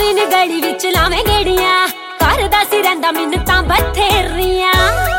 ਕੋਈ ਨੀ ਗਲੀ ਵਿੱਚ ਲਾਵੇਂ ਗੇੜੀਆਂ, ਕਰਦਾ ਸੀ ਰਹਿੰਦਾ ਮਿੰਨਤਾਂ ਬਥੇਰੀਆਂ।